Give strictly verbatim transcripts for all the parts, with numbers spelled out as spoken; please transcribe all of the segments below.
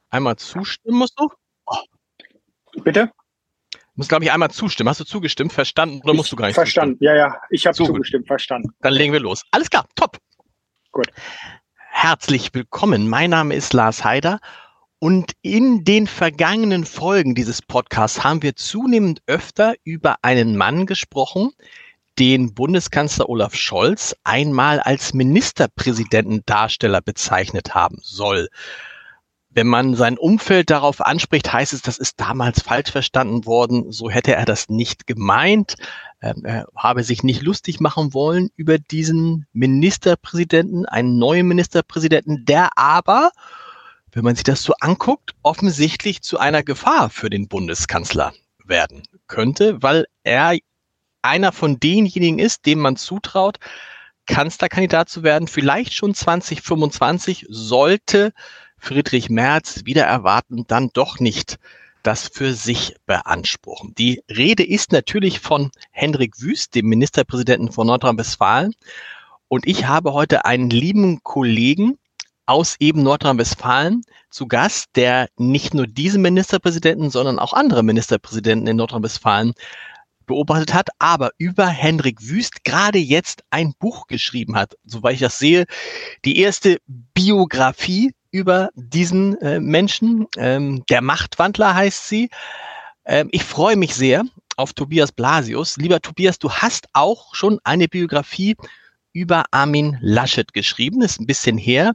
Einmal zustimmen musst du? Bitte? Du musst, glaube ich, einmal zustimmen. Hast du zugestimmt, verstanden oder musst Ich du gar nicht verstanden. zustimmen? Ja, ja, ich habe So gut. zugestimmt, verstanden. Dann legen wir los. Alles klar, top. Gut. Herzlich willkommen. Mein Name ist Lars Heider und in den vergangenen Folgen dieses Podcasts haben wir zunehmend öfter über einen Mann gesprochen, den Bundeskanzler Olaf Scholz einmal als Ministerpräsidentendarsteller bezeichnet haben soll. Wenn man sein Umfeld darauf anspricht, heißt es, das ist damals falsch verstanden worden. So hätte er das nicht gemeint. Ähm, er habe sich nicht lustig machen wollen über diesen Ministerpräsidenten, einen neuen Ministerpräsidenten, der aber, wenn man sich das so anguckt, offensichtlich zu einer Gefahr für den Bundeskanzler werden könnte, weil er einer von denjenigen ist, dem man zutraut, Kanzlerkandidat zu werden, vielleicht schon zwanzig fünfundzwanzig, sollte Friedrich Merz wieder erwarten, dann doch nicht das für sich beanspruchen. Die Rede ist natürlich von Hendrik Wüst, dem Ministerpräsidenten von Nordrhein-Westfalen. Und ich habe heute einen lieben Kollegen aus eben Nordrhein-Westfalen zu Gast, der nicht nur diesen Ministerpräsidenten, sondern auch andere Ministerpräsidenten in Nordrhein-Westfalen beobachtet hat, aber über Hendrik Wüst gerade jetzt ein Buch geschrieben hat, soweit ich das sehe, die erste Biografie über diesen äh, Menschen. Ähm, der Machtwandler heißt sie. Ähm, ich freue mich sehr auf Tobias Blasius. Lieber Tobias, du hast auch schon eine Biografie über Armin Laschet geschrieben, ist ein bisschen her.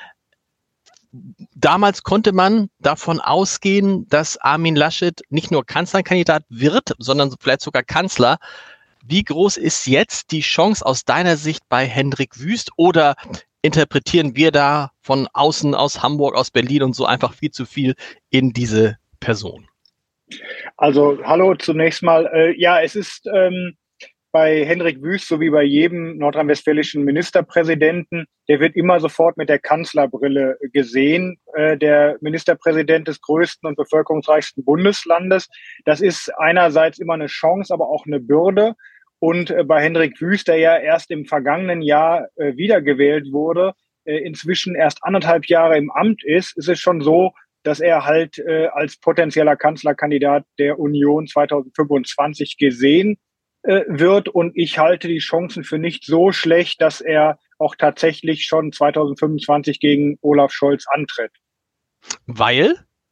Damals konnte man davon ausgehen, dass Armin Laschet nicht nur Kanzlerkandidat wird, sondern vielleicht sogar Kanzler. Wie groß ist jetzt die Chance aus deiner Sicht bei Hendrik Wüst, oder interpretieren wir da von außen, aus Hamburg, aus Berlin und so einfach viel zu viel in diese Person? Also hallo zunächst mal. Äh, ja, es ist ähm, bei Hendrik Wüst, so wie bei jedem nordrhein-westfälischen Ministerpräsidenten, der wird immer sofort mit der Kanzlerbrille gesehen, äh, der Ministerpräsident des größten und bevölkerungsreichsten Bundeslandes. Das ist einerseits immer eine Chance, aber auch eine Bürde. Und äh, bei Hendrik Wüst, der ja erst im vergangenen Jahr äh, wiedergewählt wurde, äh, inzwischen erst anderthalb Jahre im Amt ist, ist es schon so, dass er halt äh, als potenzieller Kanzlerkandidat der Union zwanzig fünfundzwanzig gesehen äh, wird. Und ich halte die Chancen für nicht so schlecht, dass er auch tatsächlich schon zwanzig fünfundzwanzig gegen Olaf Scholz antritt. Weil?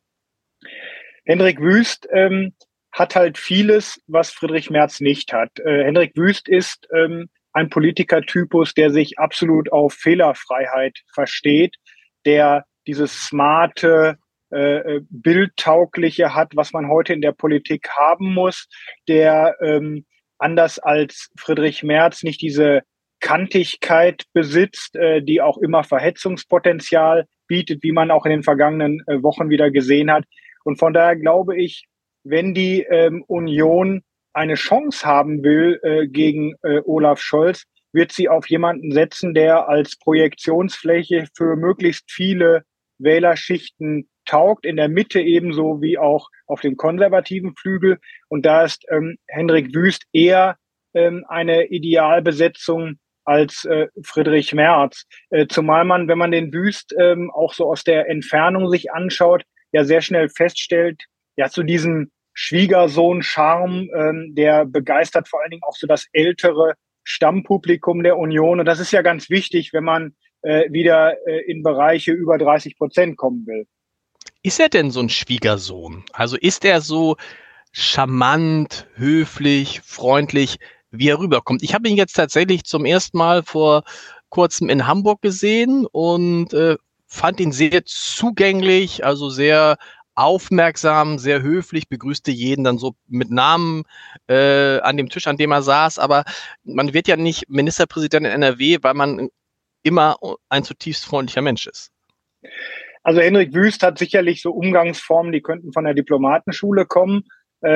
Hendrik Wüst ähm, hat halt vieles, was Friedrich Merz nicht hat. Äh, Hendrik Wüst ist ähm, ein Politikertypus, der sich absolut auf Fehlerfreiheit versteht, der dieses smarte, äh, bildtaugliche hat, was man heute in der Politik haben muss, der ähm, anders als Friedrich Merz nicht diese Kantigkeit besitzt, äh, die auch immer Verhetzungspotenzial bietet, wie man auch in den vergangenen äh, Wochen wieder gesehen hat. Und von daher glaube ich, wenn die ähm, Union eine Chance haben will äh, gegen äh, Olaf Scholz, wird sie auf jemanden setzen, der als Projektionsfläche für möglichst viele Wählerschichten taugt, in der Mitte ebenso wie auch auf dem konservativen Flügel. Und da ist ähm, Hendrik Wüst eher ähm, eine Idealbesetzung als äh, Friedrich Merz. Äh, zumal man, wenn man den Wüst ähm, auch so aus der Entfernung sich anschaut, ja sehr schnell feststellt, ja, zu diesem Schwiegersohn-Charme, ähm, der begeistert vor allen Dingen auch so das ältere Stammpublikum der Union. Und das ist ja ganz wichtig, wenn man äh, wieder äh, in Bereiche über dreißig Prozent kommen will. Ist er denn so ein Schwiegersohn? Also ist er so charmant, höflich, freundlich, wie er rüberkommt? Ich habe ihn jetzt tatsächlich zum ersten Mal vor kurzem in Hamburg gesehen und äh, fand ihn sehr zugänglich, also sehr aufmerksam, sehr höflich, begrüßte jeden dann so mit Namen äh, an dem Tisch, an dem er saß. Aber man wird ja nicht Ministerpräsident in N R W, weil man immer ein zutiefst freundlicher Mensch ist. Also Hendrik Wüst hat sicherlich so Umgangsformen, die könnten von der Diplomatenschule kommen.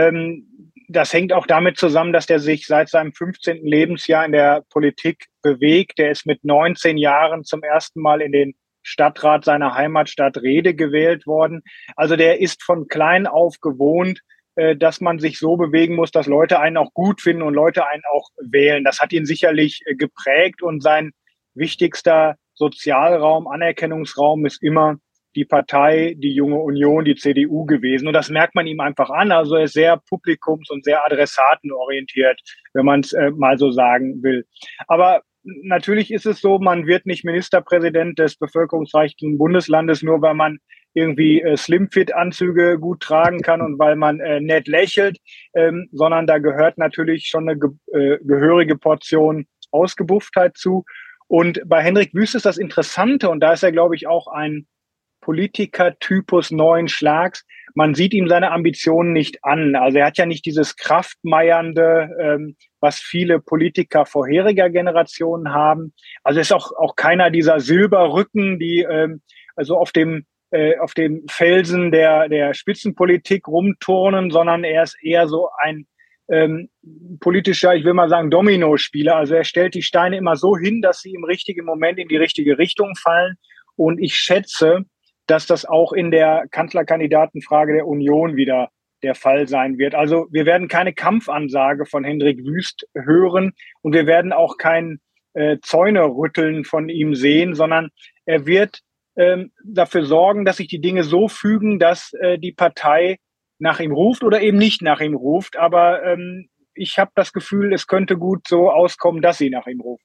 Ähm, das hängt auch damit zusammen, dass der sich seit seinem fünfzehnten Lebensjahr in der Politik bewegt. Der ist mit neunzehn Jahren zum ersten Mal in den Stadtrat seiner Heimatstadt Rede gewählt worden. Also der ist von klein auf gewohnt, äh, dass man sich so bewegen muss, dass Leute einen auch gut finden und Leute einen auch wählen. Das hat ihn sicherlich äh, geprägt, und sein wichtigster Sozialraum, Anerkennungsraum ist immer die Partei, die Junge Union, die C D U gewesen. Und das merkt man ihm einfach an. Also er ist sehr publikums- und sehr adressatenorientiert, wenn man es äh, mal so sagen will. Aber natürlich ist es so, man wird nicht Ministerpräsident des bevölkerungsreichsten Bundeslandes, nur weil man irgendwie äh, Slimfit-Anzüge gut tragen kann und weil man äh, nett lächelt, ähm, sondern da gehört natürlich schon eine ge äh, gehörige Portion Ausgebufftheit zu. Und bei Hendrik Wüst ist das Interessante, und da ist er, glaube ich, auch ein Politikertypus neuen Schlags. Man sieht ihm seine Ambitionen nicht an. Also er hat ja nicht dieses Kraftmeiernde, ähm, was viele Politiker vorheriger Generationen haben. Also er ist auch, auch keiner dieser Silberrücken, die ähm, also auf dem äh, auf dem Felsen der, der Spitzenpolitik rumturnen, sondern er ist eher so ein ähm, politischer, ich will mal sagen, Dominospieler. Also er stellt die Steine immer so hin, dass sie im richtigen Moment in die richtige Richtung fallen. Und ich schätze, dass das auch in der Kanzlerkandidatenfrage der Union wieder der Fall sein wird. Also wir werden keine Kampfansage von Hendrik Wüst hören und wir werden auch kein äh, Zäunerütteln von ihm sehen, sondern er wird ähm, dafür sorgen, dass sich die Dinge so fügen, dass äh, die Partei nach ihm ruft oder eben nicht nach ihm ruft. Aber ähm, ich habe das Gefühl, es könnte gut so auskommen, dass sie nach ihm ruft.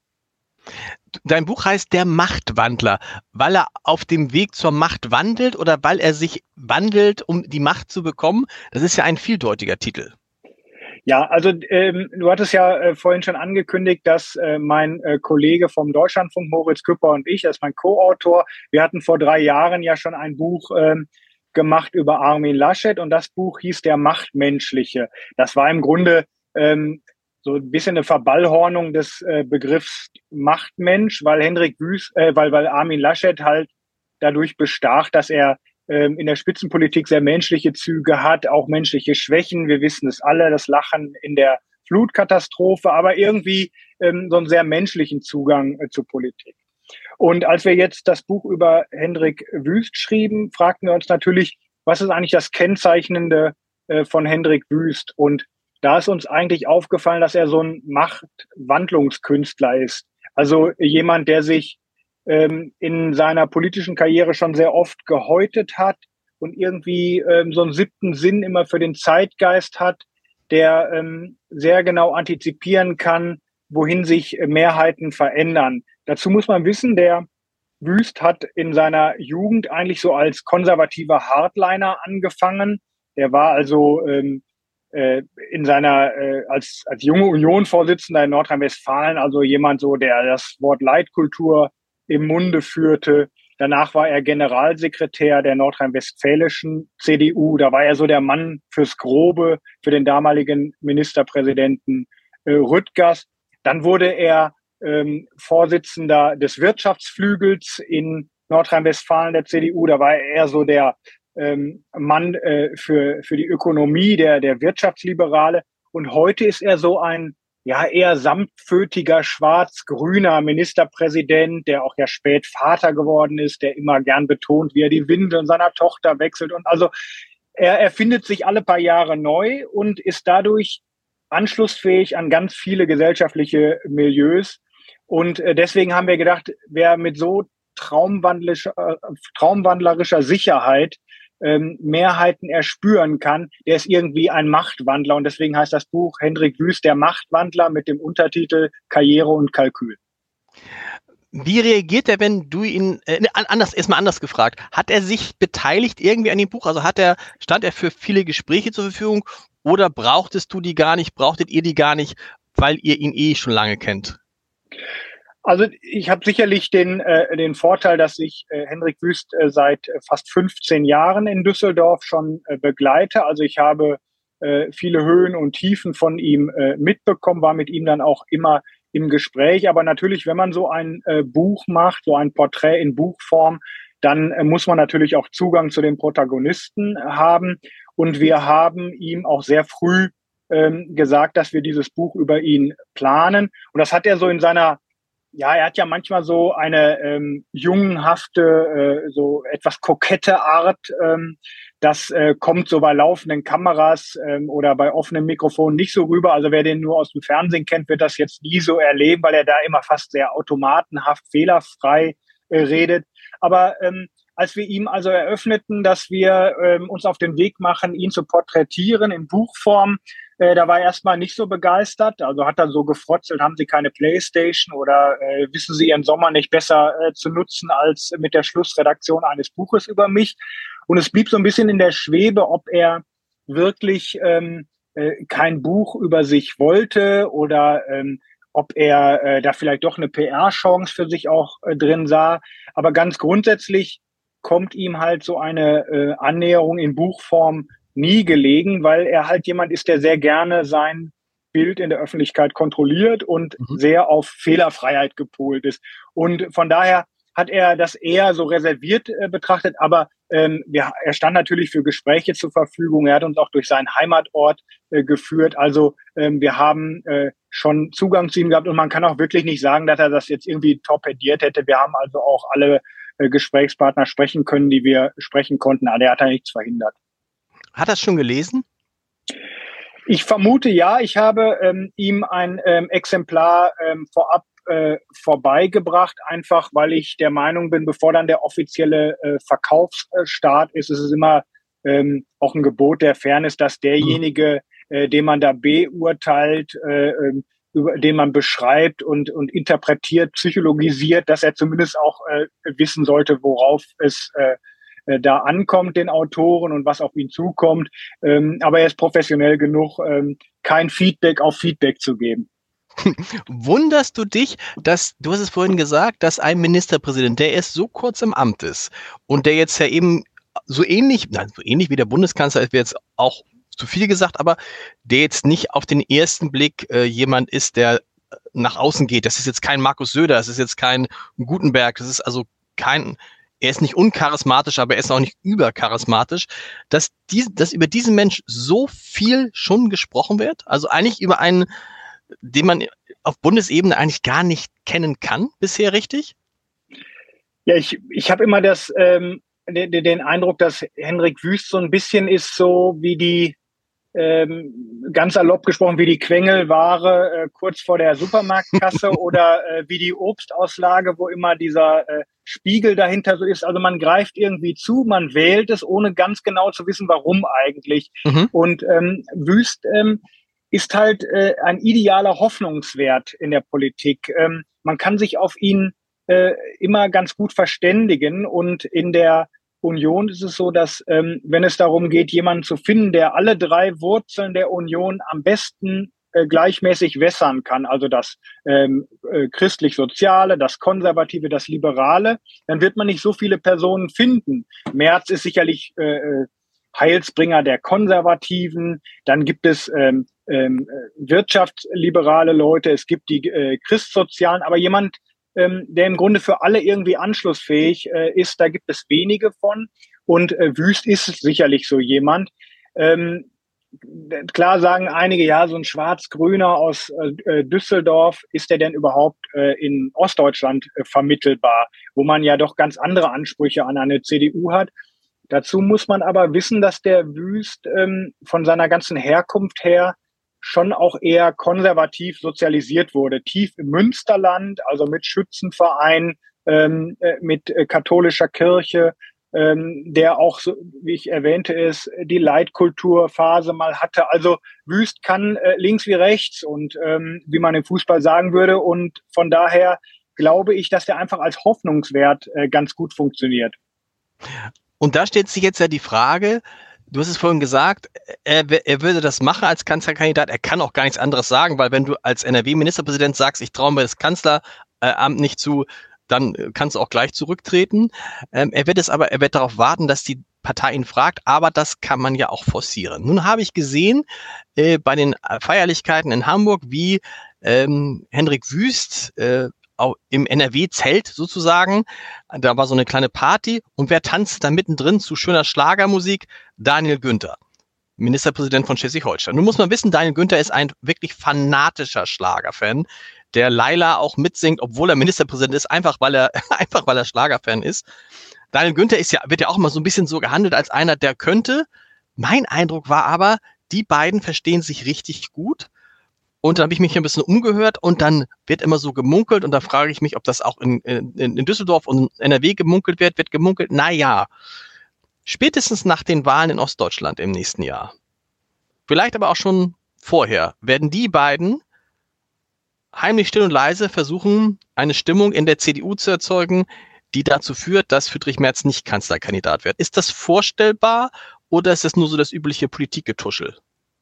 Dein Buch heißt Der Machtwandler, weil er auf dem Weg zur Macht wandelt oder weil er sich wandelt, um die Macht zu bekommen? Das ist ja ein vieldeutiger Titel. Ja, also ähm, du hattest ja äh, vorhin schon angekündigt, dass äh, mein äh, Kollege vom Deutschlandfunk, Moritz Küpper, und ich, das ist mein Co-Autor, wir hatten vor drei Jahren ja schon ein Buch ähm, gemacht über Armin Laschet und das Buch hieß Der Machtmenschliche. Das war im Grunde ähm, so ein bisschen eine Verballhornung des äh, Begriffs Machtmensch, weil Hendrik Wüst, äh, weil, weil Armin Laschet halt dadurch bestach, dass er ähm, in der Spitzenpolitik sehr menschliche Züge hat, auch menschliche Schwächen. Wir wissen es alle, das Lachen in der Flutkatastrophe, aber irgendwie ähm, so einen sehr menschlichen Zugang äh, zur Politik. Und als wir jetzt das Buch über Hendrik Wüst schrieben, fragten wir uns natürlich, was ist eigentlich das Kennzeichnende äh, von Hendrik Wüst? Und da ist uns eigentlich aufgefallen, dass er so ein Machtwandlungskünstler ist. Also jemand, der sich ähm, in seiner politischen Karriere schon sehr oft gehäutet hat und irgendwie ähm, so einen siebten Sinn immer für den Zeitgeist hat, der ähm, sehr genau antizipieren kann, wohin sich Mehrheiten verändern. Dazu muss man wissen, der Wüst hat in seiner Jugend eigentlich so als konservativer Hardliner angefangen. Er war also ähm, in seiner, äh, als, als junge Union-Vorsitzender in Nordrhein-Westfalen, also jemand so, der das Wort Leitkultur im Munde führte. Danach war er Generalsekretär der nordrhein-westfälischen C D U. Da war er so der Mann fürs Grobe, für den damaligen Ministerpräsidenten äh, Rüttgers. Dann wurde er ähm, Vorsitzender des Wirtschaftsflügels in Nordrhein-Westfalen der C D U. Da war er eher so der Ähm, Mann äh, für für die Ökonomie, der der Wirtschaftsliberale, und heute ist er so ein ja eher samtpfötiger schwarz-grüner Ministerpräsident, der auch ja spät Vater geworden ist, der immer gern betont, wie er die Windeln seiner Tochter wechselt, und also er erfindet sich alle paar Jahre neu und ist dadurch anschlussfähig an ganz viele gesellschaftliche Milieus, und äh, deswegen haben wir gedacht, wer mit so traumwandlerischer, äh, traumwandlerischer Sicherheit ähm, Mehrheiten erspüren kann, der ist irgendwie ein Machtwandler. Und deswegen heißt das Buch Hendrik Wüst, der Machtwandler, mit dem Untertitel Karriere und Kalkül. Wie reagiert er, wenn du ihn, äh, anders, erstmal anders gefragt, hat er sich beteiligt irgendwie an dem Buch? Also hat er, stand er für viele Gespräche zur Verfügung oder brauchtest du die gar nicht, brauchtet ihr die gar nicht, weil ihr ihn eh schon lange kennt? Also ich habe sicherlich den, äh, den Vorteil, dass ich äh, Hendrik Wüst äh, seit fast fünfzehn Jahren in Düsseldorf schon äh, begleite. Also ich habe äh, viele Höhen und Tiefen von ihm äh, mitbekommen, war mit ihm dann auch immer im Gespräch. Aber natürlich, wenn man so ein äh, Buch macht, so ein Porträt in Buchform, dann äh, muss man natürlich auch Zugang zu den Protagonisten haben. Und wir haben ihm auch sehr früh ähm, gesagt, dass wir dieses Buch über ihn planen. Und das hat er so in seiner Ja, er hat ja manchmal so eine ähm, jungenhafte, äh, so etwas kokette Art. Ähm, das äh, kommt so bei laufenden Kameras ähm, oder bei offenen Mikrofonen nicht so rüber. Also wer den nur aus dem Fernsehen kennt, wird das jetzt nie so erleben, weil er da immer fast sehr automatenhaft, fehlerfrei äh, redet. Aber ähm, als wir ihm also eröffneten, dass wir ähm, uns auf den Weg machen, ihn zu porträtieren in Buchform. Äh, da war er erstmal nicht so begeistert, also hat er so gefrotzelt, haben Sie keine Playstation oder äh, wissen Sie Ihren Sommer nicht besser äh, zu nutzen als mit der Schlussredaktion eines Buches über mich. Und es blieb so ein bisschen in der Schwebe, ob er wirklich ähm, äh, kein Buch über sich wollte oder ähm, ob er äh, da vielleicht doch eine P R-Chance für sich auch äh, drin sah. Aber ganz grundsätzlich kommt ihm halt so eine äh, Annäherung in Buchform nie gelegen, weil er halt jemand ist, der sehr gerne sein Bild in der Öffentlichkeit kontrolliert und Mhm. sehr auf Fehlerfreiheit gepolt ist. Und von daher hat er das eher so reserviert äh, betrachtet, aber ähm, ja, er stand natürlich für Gespräche zur Verfügung. Er hat uns auch durch seinen Heimatort äh, geführt. Also ähm, wir haben äh, schon Zugang zu ihm gehabt und man kann auch wirklich nicht sagen, dass er das jetzt irgendwie torpediert hätte. Wir haben also auch alle äh, Gesprächspartner sprechen können, die wir sprechen konnten. Aber er hat da nichts verhindert. Hat er es schon gelesen? Ich vermute ja. Ich habe ähm, ihm ein ähm, Exemplar ähm, vorab äh, vorbeigebracht, einfach weil ich der Meinung bin, bevor dann der offizielle äh, Verkaufsstart ist, ist es immer ähm, auch ein Gebot der Fairness, dass derjenige, äh, den man da beurteilt, äh, über den man beschreibt und, und interpretiert, psychologisiert, dass er zumindest auch äh, wissen sollte, worauf es äh, da ankommt, den Autoren und was auf ihn zukommt. Ähm, aber er ist professionell genug, ähm, kein Feedback auf Feedback zu geben. Wunderst du dich, dass, du hast es vorhin gesagt, dass ein Ministerpräsident, der erst so kurz im Amt ist und der jetzt ja eben so ähnlich, nein, so ähnlich wie der Bundeskanzler ist, wäre jetzt auch zu viel gesagt, aber der jetzt nicht auf den ersten Blick äh, jemand ist, der nach außen geht. Das ist jetzt kein Markus Söder, das ist jetzt kein Gutenberg, das ist also kein, er ist nicht uncharismatisch, aber er ist auch nicht übercharismatisch, dass, die, dass über diesen Mensch so viel schon gesprochen wird, also eigentlich über einen, den man auf Bundesebene eigentlich gar nicht kennen kann bisher, richtig? Ja, ich, ich habe immer das, ähm, den, den Eindruck, dass Hendrik Wüst so ein bisschen ist so wie die, ähm, ganz salopp gesprochen, wie die Quengelware äh, kurz vor der Supermarktkasse oder äh, wie die Obstauslage, wo immer dieser äh, Spiegel dahinter so ist. Also man greift irgendwie zu, man wählt es, ohne ganz genau zu wissen, warum eigentlich. Mhm. Und ähm, Wüst ähm, ist halt äh, ein idealer Hoffnungswert in der Politik. Ähm, man kann sich auf ihn äh, immer ganz gut verständigen und in der Union ist es so, dass ähm, wenn es darum geht, jemanden zu finden, der alle drei Wurzeln der Union am besten äh, gleichmäßig wässern kann, also das ähm, äh, christlich-soziale, das konservative, das liberale, dann wird man nicht so viele Personen finden. Merz ist sicherlich äh, Heilsbringer der Konservativen, dann gibt es ähm, ähm, wirtschaftsliberale Leute, es gibt die äh, Christsozialen, aber jemand, ähm, der im Grunde für alle irgendwie anschlussfähig äh, ist, da gibt es wenige von. Und äh, Wüst ist sicherlich so jemand. Ähm, klar sagen einige, ja, so ein Schwarz-Grüner aus äh, Düsseldorf, ist der denn überhaupt äh, in Ostdeutschland äh, vermittelbar, wo man ja doch ganz andere Ansprüche an eine C D U hat. Dazu muss man aber wissen, dass der Wüst ähm, von seiner ganzen Herkunft her schon auch eher konservativ sozialisiert wurde. Tief im Münsterland, also mit Schützenverein, ähm, äh, mit äh, katholischer Kirche, ähm, der auch, so, wie ich erwähnte, ist, die Leitkulturphase mal hatte. Also Wüst kann äh, links wie rechts und ähm, wie man im Fußball sagen würde. Und von daher glaube ich, dass der einfach als Hoffnungswert äh, ganz gut funktioniert. Und da stellt sich jetzt ja die Frage, du hast es vorhin gesagt, er, er würde das machen als Kanzlerkandidat, er kann auch gar nichts anderes sagen, weil wenn du als N R W-Ministerpräsident sagst, ich traue mir das Kanzleramt nicht zu, dann kannst du auch gleich zurücktreten. Ähm, er wird es aber, er wird darauf warten, dass die Partei ihn fragt, aber das kann man ja auch forcieren. Nun habe ich gesehen äh, bei den Feierlichkeiten in Hamburg, wie ähm, Hendrik Wüst äh, auch im N R W-Zelt sozusagen, da war so eine kleine Party und wer tanzt da mittendrin zu schöner Schlagermusik? Daniel Günther, Ministerpräsident von Schleswig-Holstein. Nun muss man wissen, Daniel Günther ist ein wirklich fanatischer Schlagerfan, der Laila auch mitsingt, obwohl er Ministerpräsident ist, einfach weil er einfach weil er Schlagerfan ist. Daniel Günther ist ja, wird ja auch immer so ein bisschen so gehandelt als einer, der könnte. Mein Eindruck war aber, die beiden verstehen sich richtig gut. Und dann habe ich mich ein bisschen umgehört und dann wird immer so gemunkelt und da frage ich mich, ob das auch in, in, in Düsseldorf und N R W gemunkelt wird, wird gemunkelt, naja, spätestens nach den Wahlen in Ostdeutschland im nächsten Jahr, vielleicht aber auch schon vorher, werden die beiden heimlich still und leise versuchen, eine Stimmung in der C D U zu erzeugen, die dazu führt, dass Friedrich Merz nicht Kanzlerkandidat wird. Ist das vorstellbar oder ist das nur so das übliche Politikgetuschel?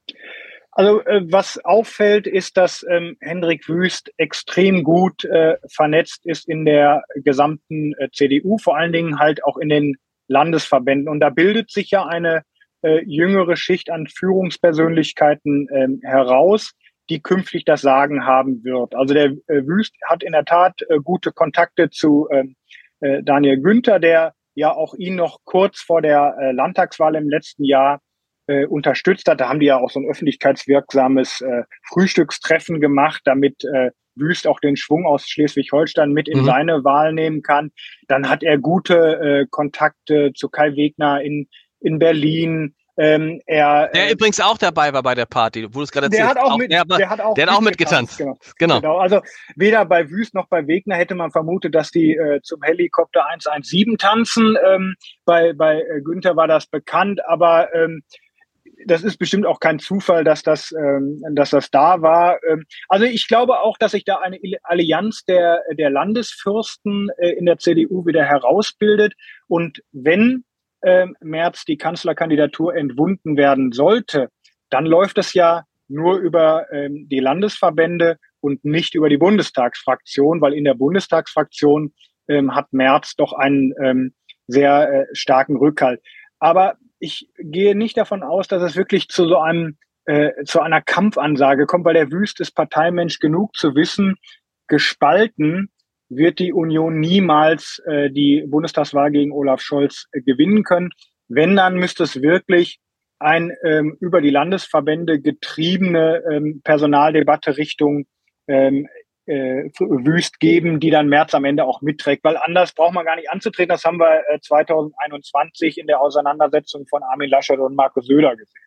Also äh, was auffällt, ist, dass ähm, Hendrik Wüst extrem gut äh, vernetzt ist in der gesamten äh, C D U, vor allen Dingen halt auch in den Landesverbänden. Und da bildet sich ja eine äh, jüngere Schicht an Führungspersönlichkeiten äh, heraus, die künftig das Sagen haben wird. Also der äh, Wüst hat in der Tat äh, gute Kontakte zu äh, äh, Daniel Günther, der ja auch ihn noch kurz vor der äh, Landtagswahl im letzten Jahr Äh, unterstützt hat. Da haben die ja auch so ein öffentlichkeitswirksames äh, Frühstückstreffen gemacht, damit äh, Wüst auch den Schwung aus Schleswig-Holstein mit in mhm. seine Wahl nehmen kann. Dann hat er gute äh, Kontakte zu Kai Wegner in, in Berlin. Ähm, er, der äh, übrigens auch dabei war bei der Party, wo du es gerade erzählt hast. Der hat auch, mit, der, der hat auch, der hat auch mitgetanzt. Genau. Genau. genau. Also weder bei Wüst noch bei Wegner hätte man vermutet, dass die äh, zum Helikopter eins eins sieben tanzen. Ähm, bei bei äh, Günther war das bekannt, aber ähm, das ist bestimmt auch kein Zufall, dass das, ähm, dass das da war. Ähm, also ich glaube auch, dass sich da eine Allianz der, der Landesfürsten äh, in der C D U wieder herausbildet. Und wenn ähm, Merz die Kanzlerkandidatur entwunden werden sollte, dann läuft es ja nur über ähm, die Landesverbände und nicht über die Bundestagsfraktion, weil in der Bundestagsfraktion ähm, hat Merz doch einen ähm, sehr äh, starken Rückhalt. Aber ich gehe nicht davon aus, dass es wirklich zu so einem äh, zu einer Kampfansage kommt, weil der Wüst ist Parteimensch genug zu wissen, gespalten wird die Union niemals äh, die Bundestagswahl gegen Olaf Scholz äh, gewinnen können. Wenn, dann müsste es wirklich ein ähm, über die Landesverbände getriebene ähm, Personaldebatte Richtung ähm, Äh, Wüst geben, die dann Merz am Ende auch mitträgt, weil anders braucht man gar nicht anzutreten. Das haben wir äh, zwanzig einundzwanzig in der Auseinandersetzung von Armin Laschet und Markus Söder gesehen.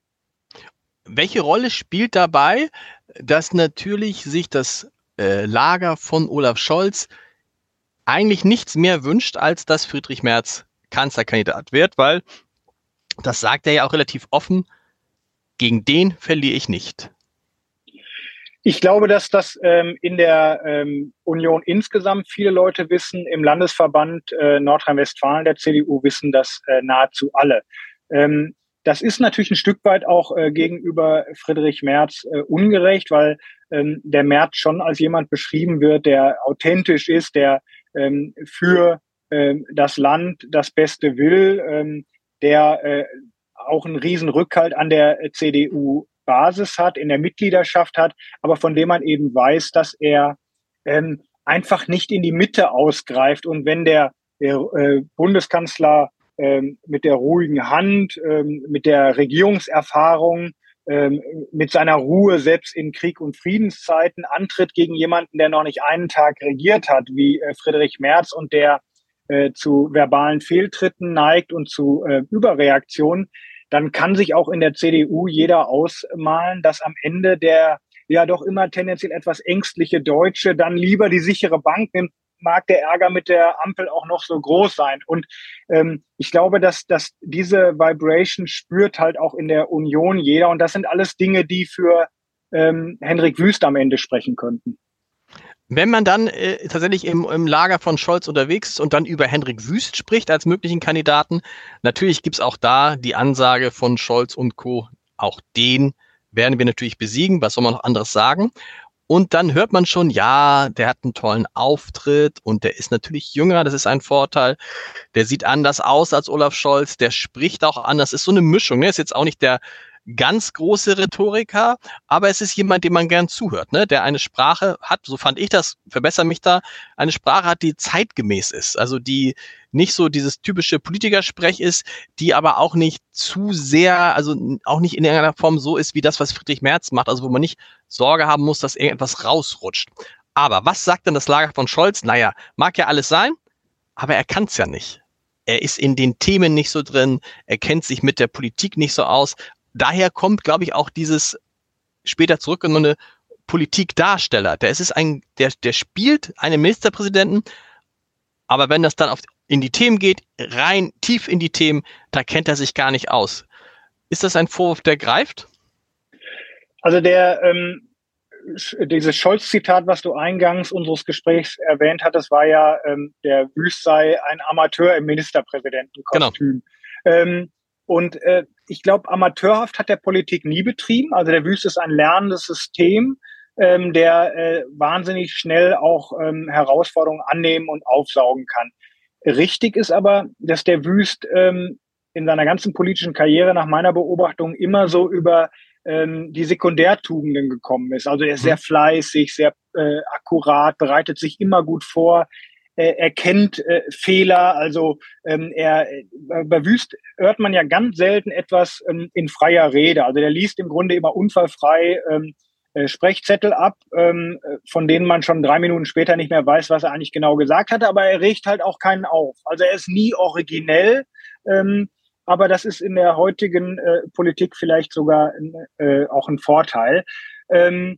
Welche Rolle spielt dabei, dass natürlich sich das äh, Lager von Olaf Scholz eigentlich nichts mehr wünscht, als dass Friedrich Merz Kanzlerkandidat wird, weil das sagt er ja auch relativ offen, gegen den verliere ich nicht. Ich glaube, dass das ähm, in der ähm, Union insgesamt viele Leute wissen. Im Landesverband äh, Nordrhein-Westfalen der C D U wissen das äh, nahezu alle. Ähm, das ist natürlich ein Stück weit auch äh, gegenüber Friedrich Merz äh, ungerecht, weil ähm, der Merz schon als jemand beschrieben wird, der authentisch ist, der ähm, für ähm, das Land das Beste will, ähm, der äh, auch einen riesen Rückhalt an der C D U Basis hat, in der Mitgliedschaft hat, aber von dem man eben weiß, dass er ähm, einfach nicht in die Mitte ausgreift. Und wenn der, der äh, Bundeskanzler ähm, mit der ruhigen Hand, ähm, mit der Regierungserfahrung, ähm, mit seiner Ruhe selbst in Krieg- und Friedenszeiten antritt gegen jemanden, der noch nicht einen Tag regiert hat, wie äh, Friedrich Merz und der äh, zu verbalen Fehltritten neigt und zu äh, Überreaktionen, dann kann sich auch in der C D U jeder ausmalen, dass am Ende der ja doch immer tendenziell etwas ängstliche Deutsche dann lieber die sichere Bank nimmt, mag der Ärger mit der Ampel auch noch so groß sein. Und ähm, ich glaube, dass, dass diese Vibration spürt halt auch in der Union jeder. Und das sind alles Dinge, die für ähm, Hendrik Wüst am Ende sprechen könnten. Wenn man dann äh, tatsächlich im, im Lager von Scholz unterwegs ist und dann über Hendrik Wüst spricht als möglichen Kandidaten, natürlich gibt's auch da die Ansage von Scholz und Co., auch den werden wir natürlich besiegen, was soll man noch anderes sagen? Und dann hört man schon, ja, der hat einen tollen Auftritt und der ist natürlich jünger, das ist ein Vorteil, der sieht anders aus als Olaf Scholz, der spricht auch anders, ist so eine Mischung, ne? Ist jetzt auch nicht der ganz große Rhetoriker, aber es ist jemand, dem man gern zuhört, ne? Der eine Sprache hat, so fand ich das, verbessere mich da, eine Sprache hat, die zeitgemäß ist, also die nicht so dieses typische Politikersprech ist, die aber auch nicht zu sehr, also auch nicht in irgendeiner Form so ist, wie das, was Friedrich Merz macht, also wo man nicht Sorge haben muss, dass irgendetwas rausrutscht. Aber was sagt denn das Lager von Scholz? Naja, mag ja alles sein, aber er kann es ja nicht. Er ist in den Themen nicht so drin, er kennt sich mit der Politik nicht so aus. Daher kommt, glaube ich, auch dieses später zurückgenommene Politikdarsteller. Der ist ein, der, der spielt einen Ministerpräsidenten, aber wenn das dann auf, in die Themen geht, rein tief in die Themen, da kennt er sich gar nicht aus. Ist das ein Vorwurf, der greift? Also der ähm, dieses Scholz-Zitat, was du eingangs unseres Gesprächs erwähnt hattest, war ja, ähm, der Wüst sei ein Amateur im Ministerpräsidentenkostüm. Genau. Ähm, und äh, ich glaube, amateurhaft hat der Politik nie betrieben. Also der Wüst ist ein lernendes System, ähm, der äh, wahnsinnig schnell auch ähm, Herausforderungen annehmen und aufsaugen kann. Richtig ist aber, dass der Wüst ähm, in seiner ganzen politischen Karriere nach meiner Beobachtung immer so über ähm, die Sekundärtugenden gekommen ist. Also er ist sehr fleißig, sehr äh, akkurat, bereitet sich immer gut vor, äh, er kennt äh, Fehler. Also ähm, er äh, bei Wüst hört man ja ganz selten etwas ähm, in freier Rede. Also der liest im Grunde immer unfallfrei ähm, äh, Sprechzettel ab, ähm, von denen man schon drei Minuten später nicht mehr weiß, was er eigentlich genau gesagt hatte, aber er regt halt auch keinen auf. Also er ist nie originell, ähm, aber das ist in der heutigen äh, Politik vielleicht sogar äh, auch ein Vorteil. Ähm,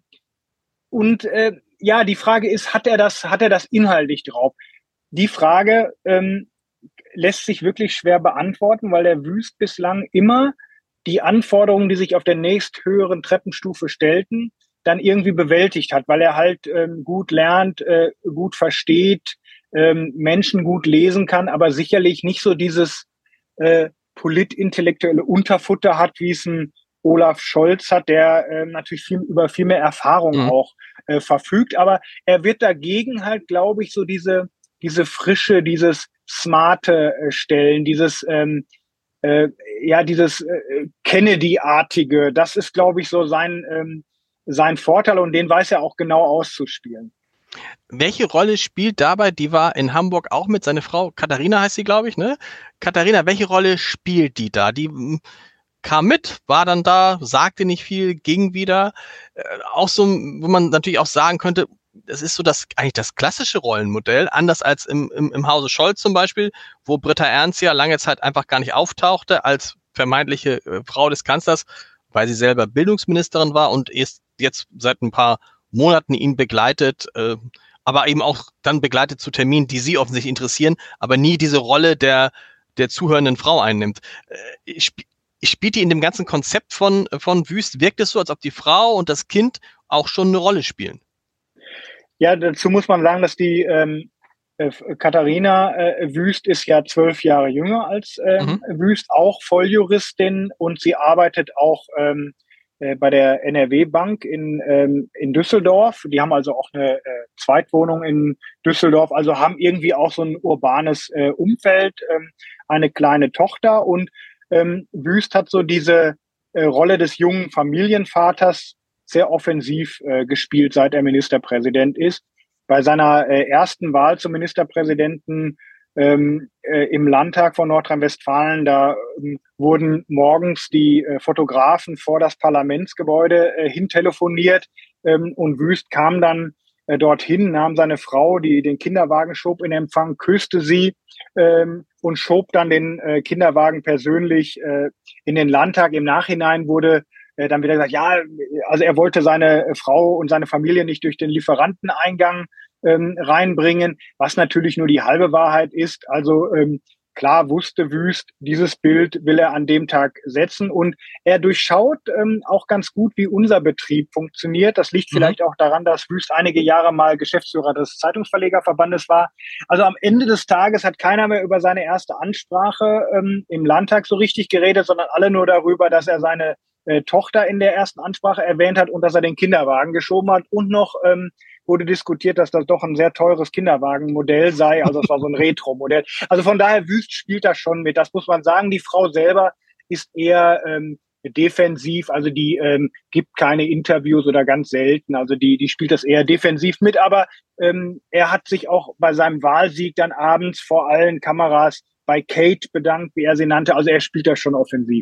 und äh, ja, die Frage ist, hat er das, hat er das inhaltlich drauf? Die Frage ähm, lässt sich wirklich schwer beantworten, weil der Wüst bislang immer die Anforderungen, die sich auf der nächsthöheren Treppenstufe stellten, dann irgendwie bewältigt hat, weil er halt ähm, gut lernt, äh, gut versteht, ähm, Menschen gut lesen kann, aber sicherlich nicht so dieses äh, politintellektuelle Unterfutter hat, wie es ein Olaf Scholz hat, der äh, natürlich viel, über viel mehr Erfahrung mhm. auch äh, verfügt. Aber er wird dagegen halt, glaube ich, so diese, diese Frische, dieses smarte äh, Stellen, dieses, ähm, äh, ja, dieses äh, Kennedy-artige, das ist, glaube ich, so sein, ähm, sein Vorteil und den weiß er auch genau auszuspielen. Welche Rolle spielt dabei, die war in Hamburg auch mit, seine Frau, Katharina heißt sie, glaube ich, ne? Katharina, welche Rolle spielt die da? Die m, kam mit, war dann da, sagte nicht viel, ging wieder. Äh, auch so, wo man natürlich auch sagen könnte, das ist so das eigentlich das klassische Rollenmodell, anders als im, im, im Hause Scholz zum Beispiel, wo Britta Ernst ja lange Zeit einfach gar nicht auftauchte als vermeintliche äh, Frau des Kanzlers, weil sie selber Bildungsministerin war und erst jetzt seit ein paar Monaten ihn begleitet, äh, aber eben auch dann begleitet zu Terminen, die sie offensichtlich interessieren, aber nie diese Rolle der, der zuhörenden Frau einnimmt. Äh, sp- spielt die in dem ganzen Konzept von, von Wüst, wirkt es so, als ob die Frau und das Kind auch schon eine Rolle spielen? Ja, dazu muss man sagen, dass die ähm, äh, Katharina äh, Wüst ist ja zwölf Jahre jünger als ähm, mhm. Wüst, auch Volljuristin, und sie arbeitet auch ähm, äh, bei der N R W-Bank in, ähm, in Düsseldorf. Die haben also auch eine äh, Zweitwohnung in Düsseldorf, also haben irgendwie auch so ein urbanes äh, Umfeld, ähm, eine kleine Tochter, und ähm, Wüst hat so diese äh, Rolle des jungen Familienvaters sehr offensiv äh, gespielt, seit er Ministerpräsident ist. Bei seiner äh, ersten Wahl zum Ministerpräsidenten ähm, äh, im Landtag von Nordrhein-Westfalen, da ähm, wurden morgens die äh, Fotografen vor das Parlamentsgebäude äh, hintelefoniert, ähm, und Wüst kam dann äh, dorthin, nahm seine Frau, die den Kinderwagen schob, in Empfang, küsste sie ähm, und schob dann den äh, Kinderwagen persönlich äh, in den Landtag. Im Nachhinein wurde dann wieder gesagt, ja, also er wollte seine Frau und seine Familie nicht durch den Lieferanteneingang ähm, reinbringen, was natürlich nur die halbe Wahrheit ist. Also ähm, klar wusste Wüst, dieses Bild will er an dem Tag setzen, und er durchschaut ähm, auch ganz gut, wie unser Betrieb funktioniert. Das liegt mhm. vielleicht auch daran, dass Wüst einige Jahre mal Geschäftsführer des Zeitungsverlegerverbandes war. Also am Ende des Tages hat keiner mehr über seine erste Ansprache ähm, im Landtag so richtig geredet, sondern alle nur darüber, dass er seine Äh, Tochter in der ersten Ansprache erwähnt hat und dass er den Kinderwagen geschoben hat, und noch ähm, wurde diskutiert, dass das doch ein sehr teures Kinderwagenmodell sei, also es war so ein Retro-Modell. Also von daher, Wüst spielt das schon mit, das muss man sagen. Die Frau selber ist eher ähm, defensiv, also die ähm, gibt keine Interviews oder ganz selten, also die, die spielt das eher defensiv mit, aber ähm, er hat sich auch bei seinem Wahlsieg dann abends vor allen Kameras bei Kate bedankt, wie er sie nannte, also er spielt das schon offensiv.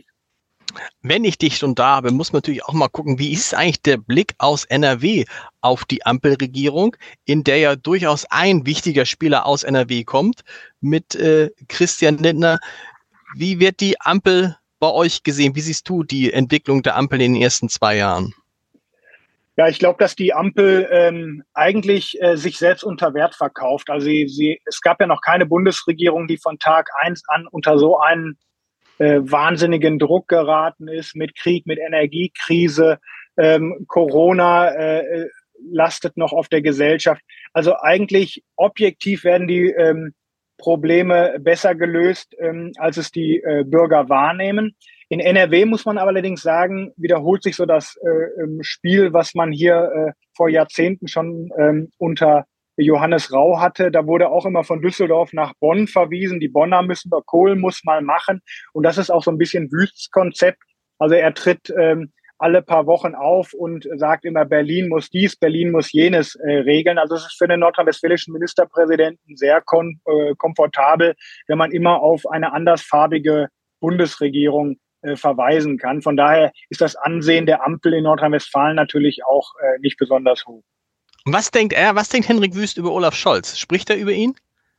Wenn ich dich schon da habe, muss man natürlich auch mal gucken, wie ist eigentlich der Blick aus N R W auf die Ampelregierung, in der ja durchaus ein wichtiger Spieler aus N R W kommt, mit äh, Christian Lindner. Wie wird die Ampel bei euch gesehen? Wie siehst du die Entwicklung der Ampel in den ersten zwei Jahren? Ja, ich glaube, dass die Ampel ähm, eigentlich äh, sich selbst unter Wert verkauft. Also sie, sie, es gab ja noch keine Bundesregierung, die von Tag eins an unter so einen äh, wahnsinnigen Druck geraten ist mit Krieg, mit Energiekrise. Ähm, Corona äh, lastet noch auf der Gesellschaft. Also eigentlich objektiv werden die ähm, Probleme besser gelöst, ähm, als es die äh, Bürger wahrnehmen. In N R W muss man allerdings sagen, wiederholt sich so das äh, Spiel, was man hier äh, vor Jahrzehnten schon ähm, unter Johannes Rau hatte. Da wurde auch immer von Düsseldorf nach Bonn verwiesen. Die Bonner müssen, der Kohl muss mal machen. Und das ist auch so ein bisschen Wüsts Konzept. Also er tritt ähm, alle paar Wochen auf und sagt immer, Berlin muss dies, Berlin muss jenes äh, regeln. Also es ist für den nordrhein-westfälischen Ministerpräsidenten sehr kon- äh, komfortabel, wenn man immer auf eine andersfarbige Bundesregierung äh, verweisen kann. Von daher ist das Ansehen der Ampel in Nordrhein-Westfalen natürlich auch äh, nicht besonders hoch. Was denkt er, was denkt Henrik Wüst über Olaf Scholz? Spricht er über ihn?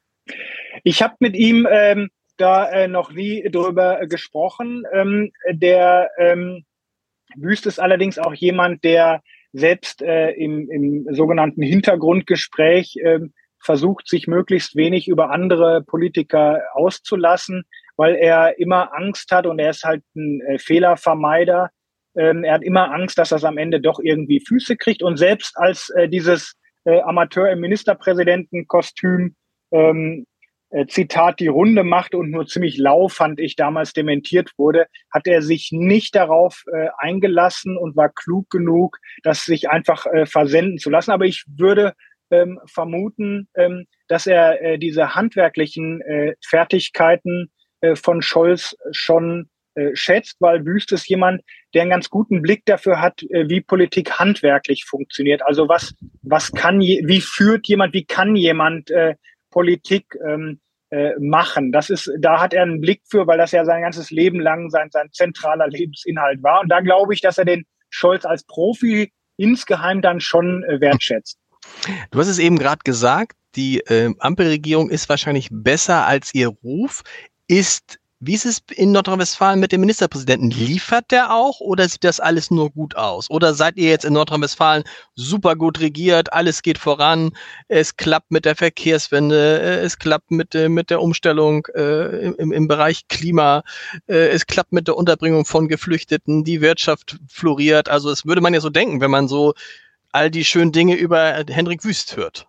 Ich habe mit ihm ähm, da äh, noch nie drüber äh, gesprochen. Ähm, der ähm, Wüst ist allerdings auch jemand, der selbst äh, im, im sogenannten Hintergrundgespräch äh, versucht, sich möglichst wenig über andere Politiker auszulassen, weil er immer Angst hat und er ist halt ein äh, Fehlervermeider. Ähm, er hat immer Angst, dass er es am Ende doch irgendwie Füße kriegt. Und selbst als äh, dieses äh, Amateur im Ministerpräsidentenkostüm ähm, äh, Zitat die Runde machte und nur ziemlich lau, fand ich, damals dementiert wurde, hat er sich nicht darauf äh, eingelassen und war klug genug, das sich einfach äh, versenden zu lassen. Aber ich würde ähm, vermuten, ähm, dass er äh, diese handwerklichen äh, Fertigkeiten äh, von Scholz schon äh, schätzt, weil Wüst ist jemand, der einen ganz guten Blick dafür hat, äh, wie Politik handwerklich funktioniert. Also was, was kann, je, wie führt jemand, wie kann jemand äh, Politik ähm, äh, machen. Das ist, da hat er einen Blick für, weil das ja sein ganzes Leben lang sein, sein zentraler Lebensinhalt war. Und da glaube ich, dass er den Scholz als Profi insgeheim dann schon äh, wertschätzt. Du hast es eben gerade gesagt, die äh, Ampelregierung ist wahrscheinlich besser als ihr Ruf. Ist, wie ist es in Nordrhein-Westfalen mit dem Ministerpräsidenten? Liefert der auch oder sieht das alles nur gut aus? Oder seid ihr jetzt in Nordrhein-Westfalen super gut regiert, alles geht voran, es klappt mit der Verkehrswende, es klappt mit, mit der Umstellung äh, im, im Bereich Klima, äh, es klappt mit der Unterbringung von Geflüchteten, die Wirtschaft floriert. Also das würde man ja so denken, wenn man so all die schönen Dinge über Henrik Wüst hört.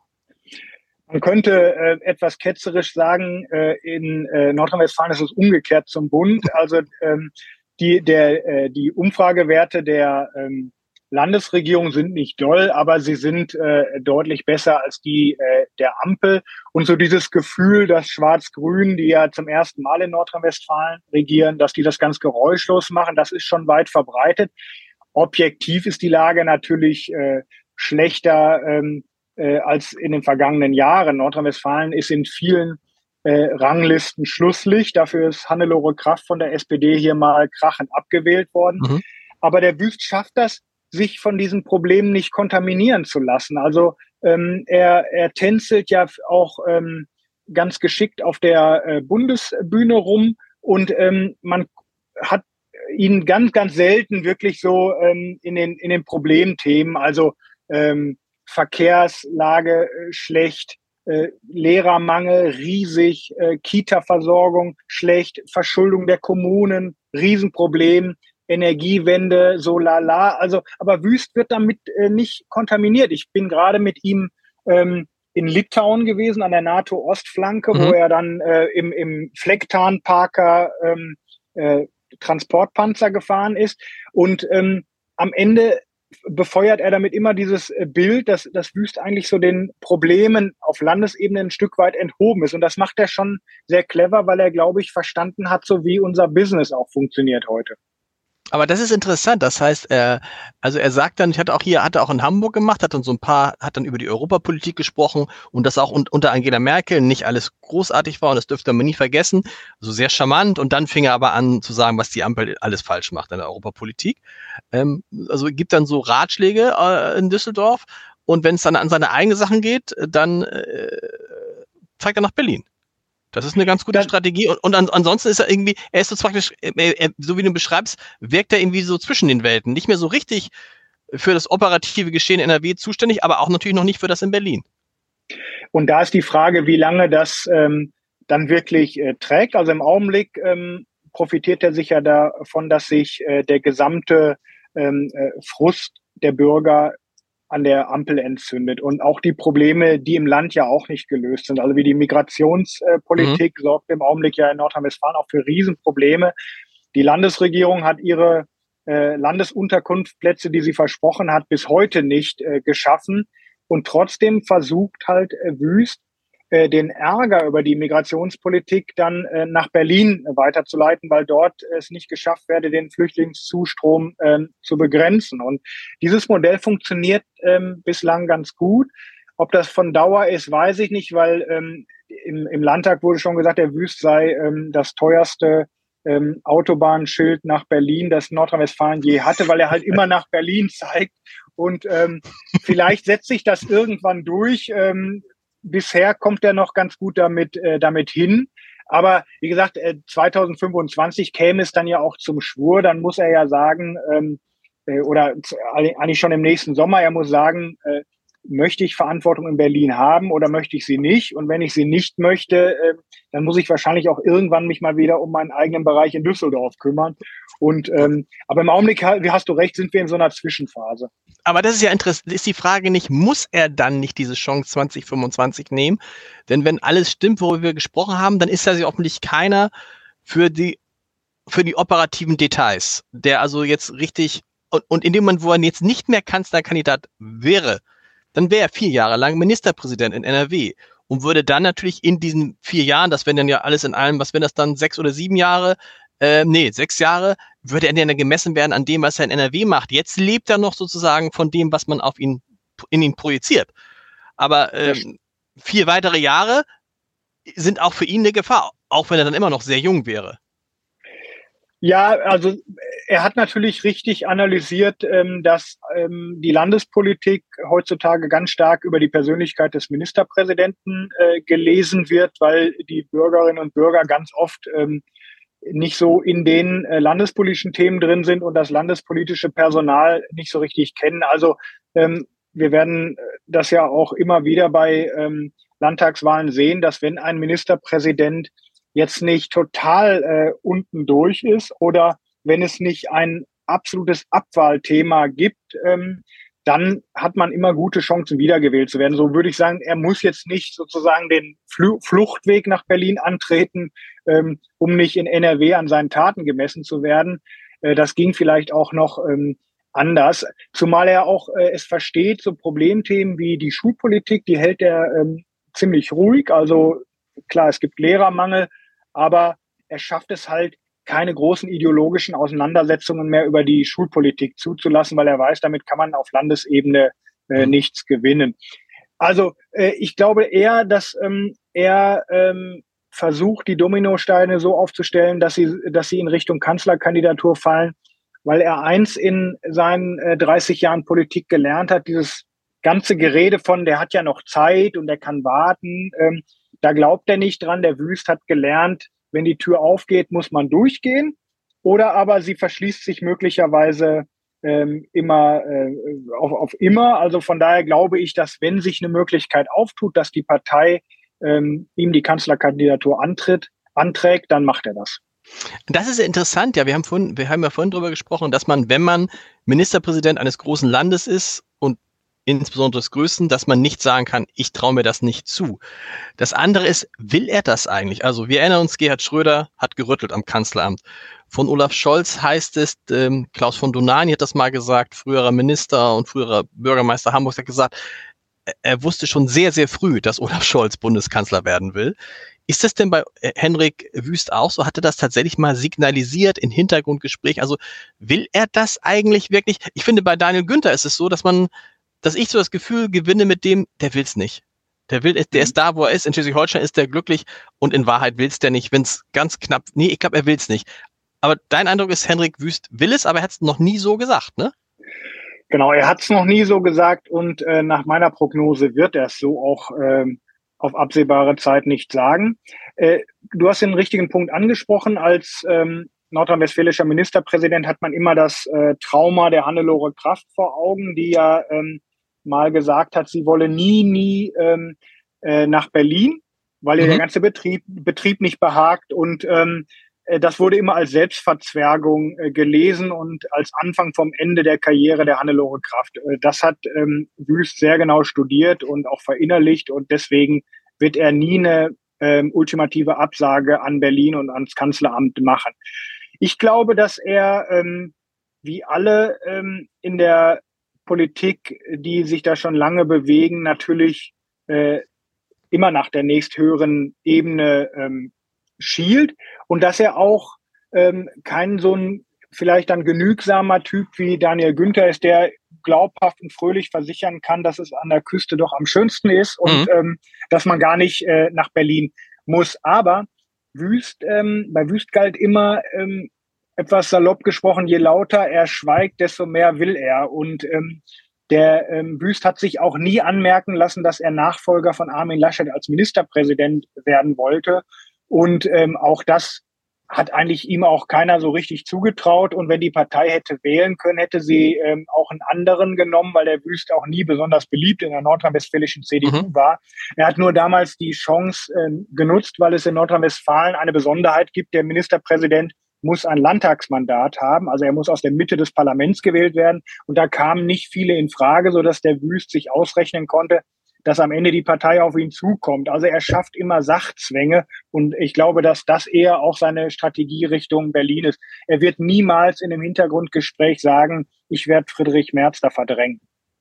Man könnte äh, etwas ketzerisch sagen, äh, in äh, Nordrhein-Westfalen ist es umgekehrt zum Bund. Also ähm, die, der, äh, die Umfragewerte der ähm, Landesregierung sind nicht doll, aber sie sind äh, deutlich besser als die äh, der Ampel. Und so dieses Gefühl, dass Schwarz-Grün, die ja zum ersten Mal in Nordrhein-Westfalen regieren, dass die das ganz geräuschlos machen, das ist schon weit verbreitet. Objektiv ist die Lage natürlich äh, schlechter ähm, äh, als in den vergangenen Jahren. Nordrhein-Westfalen ist in vielen äh, Ranglisten Schlusslicht. Dafür ist Hannelore Kraft von der S P D hier mal krachend abgewählt worden. Mhm. Aber der Wüst schafft das, sich von diesen Problemen nicht kontaminieren zu lassen. Also ähm, er, er tänzelt ja auch ähm, ganz geschickt auf der äh, Bundesbühne rum und ähm, man hat ihn ganz, ganz selten wirklich so ähm, in den in den Problemthemen, also ähm, Verkehrslage äh, schlecht, äh, Lehrermangel riesig, äh, Kita-Versorgung schlecht, Verschuldung der Kommunen, Riesenproblem, Energiewende, so lala. Also, aber Wüst wird damit äh, nicht kontaminiert. Ich bin gerade mit ihm ähm, in Litauen gewesen, an der NATO-Ostflanke, mhm. wo er dann äh, im, im Flecktarnparker ähm, äh, Transportpanzer gefahren ist. Und ähm, am Ende befeuert er damit immer dieses Bild, dass das Wüst eigentlich so den Problemen auf Landesebene ein Stück weit enthoben ist. Und das macht er schon sehr clever, weil er, glaube ich, verstanden hat, so wie unser Business auch funktioniert heute. Aber das ist interessant. Das heißt, er, also er sagt dann, ich hatte auch hier, hatte auch in Hamburg gemacht, hat dann so ein paar, hat dann über die Europapolitik gesprochen und das auch un, unter Angela Merkel nicht alles großartig war und das dürfte man nie vergessen. Also sehr charmant und dann fing er aber an zu sagen, was die Ampel alles falsch macht in der Europapolitik. Ähm, also gibt dann so Ratschläge äh, in Düsseldorf und wenn es dann an seine eigenen Sachen geht, dann äh, zeigt er nach Berlin. Das ist eine ganz gute das, Strategie. Und, und an, ansonsten ist er irgendwie, er ist so praktisch, er, er, so wie du beschreibst, wirkt er irgendwie so zwischen den Welten. Nicht mehr so richtig für das operative Geschehen in N R W zuständig, aber auch natürlich noch nicht für das in Berlin. Und da ist die Frage, wie lange das ähm, dann wirklich äh, trägt. Also im Augenblick ähm, profitiert er sicher davon, dass sich äh, der gesamte ähm, äh, Frust der Bürger an der Ampel entzündet und auch die Probleme, die im Land ja auch nicht gelöst sind. Also wie die Migrationspolitik mhm. sorgt im Augenblick ja in Nordrhein-Westfalen auch für Riesenprobleme. Die Landesregierung hat ihre äh, Landesunterkunftsplätze, die sie versprochen hat, bis heute nicht äh, geschaffen. Und trotzdem versucht halt äh, Wüst, äh, den Ärger über die Migrationspolitik dann äh, nach Berlin äh, weiterzuleiten, weil dort äh, es nicht geschafft werde, den Flüchtlingszustrom äh, zu begrenzen. Und dieses Modell funktioniert ähm, bislang ganz gut. Ob das von Dauer ist, weiß ich nicht, weil ähm, im, im Landtag wurde schon gesagt, der Wüst sei ähm, das teuerste ähm, Autobahnschild nach Berlin, das Nordrhein-Westfalen je hatte, weil er halt immer nach Berlin zeigt. Und ähm, vielleicht setzt sich das irgendwann durch. Ähm, bisher kommt er noch ganz gut damit, äh, damit hin. Aber wie gesagt, äh, zwanzig fünfundzwanzig käme es dann ja auch zum Schwur. Dann muss er ja sagen, ähm, äh, oder eigentlich schon im nächsten Sommer, er muss sagen, äh, möchte ich Verantwortung in Berlin haben oder möchte ich sie nicht? Und wenn ich sie nicht möchte, äh, dann muss ich wahrscheinlich auch irgendwann mich mal wieder um meinen eigenen Bereich in Düsseldorf kümmern. Und ähm, aber im Augenblick, wie hast du recht, sind wir in so einer Zwischenphase. Aber das ist ja interessant, ist die Frage nicht, muss er dann nicht diese Chance zwanzig fünfundzwanzig nehmen? Denn wenn alles stimmt, worüber wir gesprochen haben, dann ist da ja offensichtlich keiner für die für die operativen Details, der also jetzt richtig, und, und in dem Moment, wo er jetzt nicht mehr Kanzlerkandidat wäre, dann wäre er vier Jahre lang Ministerpräsident in N R W und würde dann natürlich in diesen vier Jahren, das wären dann ja alles in allem, was wären das dann, sechs oder sieben Jahre, äh, nee, sechs Jahre, würde er dann gemessen werden an dem, was er in N R W macht. Jetzt lebt er noch sozusagen von dem, was man auf ihn, in ihn projiziert. Aber ähm, vier weitere Jahre sind auch für ihn eine Gefahr, auch wenn er dann immer noch sehr jung wäre. Ja, also er hat natürlich richtig analysiert, ähm, dass ähm, die Landespolitik heutzutage ganz stark über die Persönlichkeit des Ministerpräsidenten äh, gelesen wird, weil die Bürgerinnen und Bürger ganz oft ähm, nicht so in den äh, landespolitischen Themen drin sind und das landespolitische Personal nicht so richtig kennen. Also ähm, wir werden das ja auch immer wieder bei ähm, Landtagswahlen sehen, dass wenn ein Ministerpräsident jetzt nicht total äh, unten durch ist oder wenn es nicht ein absolutes Abwahlthema gibt, ähm, dann hat man immer gute Chancen, wiedergewählt zu werden. So würde ich sagen, er muss jetzt nicht sozusagen den Fl- Fluchtweg nach Berlin antreten, ähm, um nicht in N R W an seinen Taten gemessen zu werden. Äh, das ging vielleicht auch noch ähm, anders, zumal er auch äh, es versteht, so Problemthemen wie die Schulpolitik, die hält er ähm, ziemlich ruhig. Also klar, es gibt Lehrermangel, aber er schafft es halt, keine großen ideologischen Auseinandersetzungen mehr über die Schulpolitik zuzulassen, weil er weiß, damit kann man auf Landesebene äh, nichts gewinnen. Also äh, ich glaube eher, dass ähm, er ähm, versucht, die Dominosteine so aufzustellen, dass sie, dass sie in Richtung Kanzlerkandidatur fallen, weil er eins in seinen äh, dreißig Jahren Politik gelernt hat, dieses ganze Gerede von, der hat ja noch Zeit und der kann warten, ähm, da glaubt er nicht dran. Der Wüst hat gelernt, wenn die Tür aufgeht, muss man durchgehen. Oder aber sie verschließt sich möglicherweise ähm, immer äh, auf, auf immer. Also von daher glaube ich, dass wenn sich eine Möglichkeit auftut, dass die Partei ähm, ihm die Kanzlerkandidatur antritt, anträgt, dann macht er das. Das ist interessant, ja. Wir haben vorhin, wir haben ja vorhin darüber gesprochen, dass man, wenn man Ministerpräsident eines großen Landes ist und insbesondere des Größten, dass man nicht sagen kann, ich traue mir das nicht zu. Das andere ist, will er das eigentlich? Also wir erinnern uns, Gerhard Schröder hat gerüttelt am Kanzleramt. Von Olaf Scholz heißt es, ähm, Klaus von Dohnanyi hat das mal gesagt, früherer Minister und früherer Bürgermeister Hamburgs hat gesagt, er wusste schon sehr, sehr früh, dass Olaf Scholz Bundeskanzler werden will. Ist das denn bei Henrik Wüst auch so? Hat er das tatsächlich mal signalisiert in Hintergrundgespräch? Also will er das eigentlich wirklich? Ich finde, bei Daniel Günther ist es so, dass man dass ich so das Gefühl gewinne mit dem, der will's nicht. Der will, der ist da, wo er ist. In Schleswig-Holstein ist der glücklich und in Wahrheit will's der nicht, wenn es ganz knapp, nee, ich glaube, er will's nicht. Aber dein Eindruck ist, Henrik Wüst will es, aber er hat es noch nie so gesagt, ne? Genau, er hat es noch nie so gesagt und äh, nach meiner Prognose wird er es so auch ähm, auf absehbare Zeit nicht sagen. Äh, du hast den richtigen Punkt angesprochen, als ähm, nordrhein-westfälischer Ministerpräsident hat man immer das äh, Trauma der Hannelore Kraft vor Augen, die ja ähm, mal gesagt hat, sie wolle nie, nie ähm, äh, nach Berlin, weil ihr Mhm. der ganze Betrieb, Betrieb nicht behagt. Und ähm, äh, das wurde immer als Selbstverzwergung äh, gelesen und als Anfang vom Ende der Karriere der Hannelore Kraft. Äh, das hat ähm, Wüst sehr genau studiert und auch verinnerlicht. Und deswegen wird er nie eine ähm, ultimative Absage an Berlin und ans Kanzleramt machen. Ich glaube, dass er, ähm, wie alle ähm, in der Politik, die sich da schon lange bewegen, natürlich äh, immer nach der nächsthöheren Ebene ähm, schielt und dass er auch ähm, kein so ein vielleicht dann genügsamer Typ wie Daniel Günther ist, der glaubhaft und fröhlich versichern kann, dass es an der Küste doch am schönsten ist und Mhm. ähm, dass man gar nicht äh, nach Berlin muss. Aber Wüst, ähm, bei Wüst galt immer ähm, etwas salopp gesprochen, je lauter er schweigt, desto mehr will er. Und ähm, der ähm, Wüst hat sich auch nie anmerken lassen, dass er Nachfolger von Armin Laschet als Ministerpräsident werden wollte. Und ähm, auch das hat eigentlich ihm auch keiner so richtig zugetraut. Und wenn die Partei hätte wählen können, hätte sie ähm, auch einen anderen genommen, weil der Wüst auch nie besonders beliebt in der nordrhein-westfälischen C D U Mhm. war. Er hat nur damals die Chance äh, genutzt, weil es in Nordrhein-Westfalen eine Besonderheit gibt. Der Ministerpräsident muss ein Landtagsmandat haben, also er muss aus der Mitte des Parlaments gewählt werden. Und da kamen nicht viele in Frage, sodass der Wüst sich ausrechnen konnte, dass am Ende die Partei auf ihn zukommt. Also er schafft immer Sachzwänge und ich glaube, dass das eher auch seine Strategie Richtung Berlin ist. Er wird niemals in einem Hintergrundgespräch sagen, ich werde Friedrich Merz da verdrängen.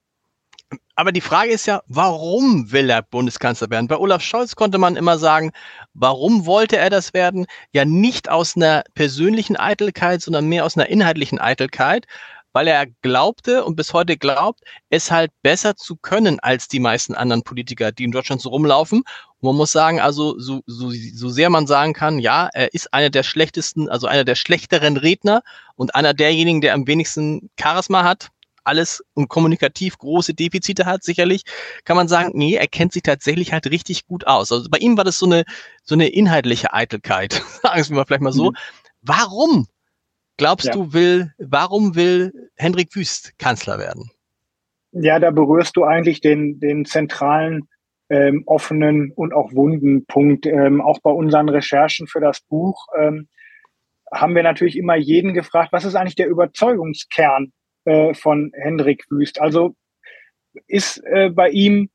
Aber die Frage ist ja, warum will er Bundeskanzler werden? Bei Olaf Scholz konnte man immer sagen, warum wollte er das werden? Ja, nicht aus einer persönlichen Eitelkeit, sondern mehr aus einer inhaltlichen Eitelkeit, weil er glaubte und bis heute glaubt, es halt besser zu können als die meisten anderen Politiker, die in Deutschland so rumlaufen. Und man muss sagen, also so, so, so sehr man sagen kann, ja, er ist einer der schlechtesten, also einer der schlechteren Redner und einer derjenigen, der am wenigsten Charisma hat, alles und kommunikativ große Defizite hat, sicherlich, kann man sagen, nee, er kennt sich tatsächlich halt richtig gut aus. Also bei ihm war das so eine, so eine inhaltliche Eitelkeit, sagen wir mal vielleicht mal so. Mhm. Warum, glaubst ja. du, will, warum will Hendrik Wüst Kanzler werden? Ja, da berührst du eigentlich den, den zentralen, ähm, offenen und auch wunden Punkt. Ähm, auch bei unseren Recherchen für das Buch ähm, haben wir natürlich immer jeden gefragt, was ist eigentlich der Überzeugungskern von Hendrik Wüst. Also ist äh, bei ihm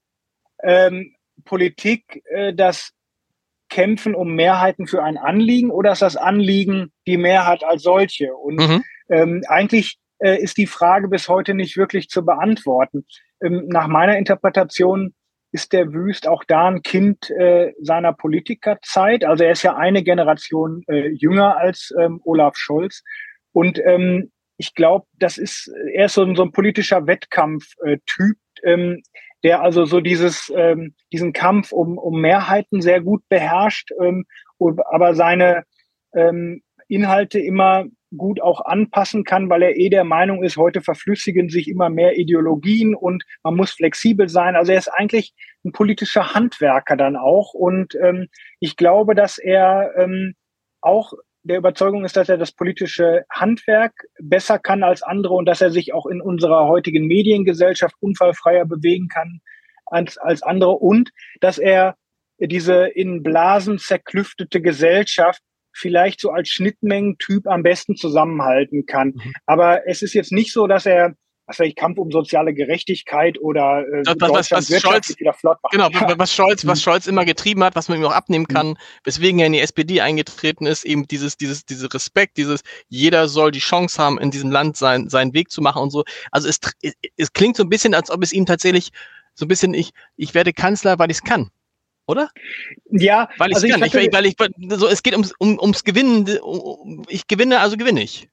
ähm, Politik äh, das Kämpfen um Mehrheiten für ein Anliegen oder ist das Anliegen die Mehrheit als solche? Und mhm. ähm, eigentlich äh, ist die Frage bis heute nicht wirklich zu beantworten. Ähm, nach meiner Interpretation ist der Wüst auch da ein Kind äh, seiner Politikerzeit. Also er ist ja eine Generation äh, jünger als ähm, Olaf Scholz. Und ähm, ich glaube, das ist, er ist so, so ein politischer Wettkampftyp, ähm, der also so dieses, ähm, diesen Kampf um, um Mehrheiten sehr gut beherrscht, ähm, aber seine ähm, Inhalte immer gut auch anpassen kann, weil er eh der Meinung ist, heute verflüssigen sich immer mehr Ideologien und man muss flexibel sein. Also er ist eigentlich ein politischer Handwerker dann auch. Und ähm, ich glaube, dass er ähm, auch der Überzeugung ist, dass er das politische Handwerk besser kann als andere und dass er sich auch in unserer heutigen Mediengesellschaft unfallfreier bewegen kann als, als andere und dass er diese in Blasen zerklüftete Gesellschaft vielleicht so als Schnittmengentyp am besten zusammenhalten kann. Mhm. Aber es ist jetzt nicht so, dass er was weiß ich, Kampf um soziale Gerechtigkeit oder äh, das, was, was, was Scholz, wieder flott macht. Genau, ja. was Scholz, was Scholz immer getrieben hat, was man ihm auch abnehmen kann, mhm. weswegen er in die S P D eingetreten ist, eben dieses, dieses, diese Respekt, dieses, jeder soll die Chance haben, in diesem Land sein, seinen Weg zu machen und so. Also es, es klingt so ein bisschen, als ob es ihm tatsächlich so ein bisschen, ich, ich werde Kanzler, weil ich es kann. Oder? Ja, weil also ich kann. Ich, weil ich, so, es geht ums, um, ums Gewinnen. Um, ich gewinne, also gewinne ich.